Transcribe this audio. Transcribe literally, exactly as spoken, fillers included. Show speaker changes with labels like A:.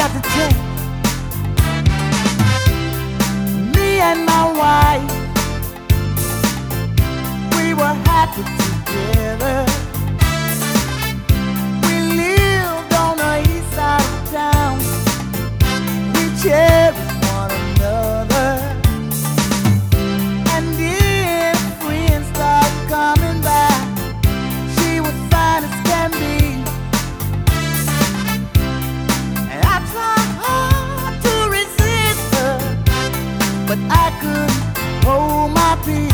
A: got to tell you, me and my wife, we were happy together. We lived on the east side of town. We cherished one another. And if friends start coming back, she was fine as can be. And I tried hard to resist her, but I couldn't hold my peace.